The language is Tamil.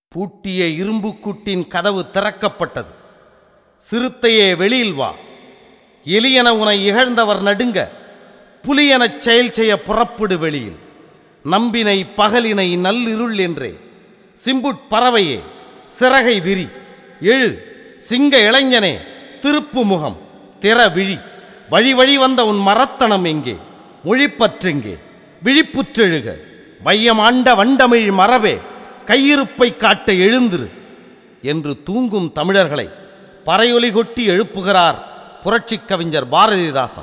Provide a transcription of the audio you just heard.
பூட்டிய இரும்புக்கூட்டின் கதவு திறக்கப்பட்டது. சிறுத்தையே வெளியில் வா, எலியென உனை இகழ்ந்தவர் நடுங்க, புலியெனச் செயல் செய்ய புறப்படு வெளியில். நம்பினை பகலினை நல்லிருள் என்றே, சிம்புட் பறவையே சிறகை விரி, எழு சிங்க இளைஞனே திருப்பு முகம் திற விழி. வழி வழி வந்த உன் மரத்தனம் எங்கே, மொழிப்பற்றெங்கே, விழிப்புற்றெழுக. வையம் ஆண்ட வண்டமிழ் மரபே கையிருப்பை காட்ட எழுந்திரு என்று தூங்கும் தமிழர்களை பறையொலி கொட்டி எழுப்புகிறார் புரட்சிக் கவிஞர் பாரதிதாசன்.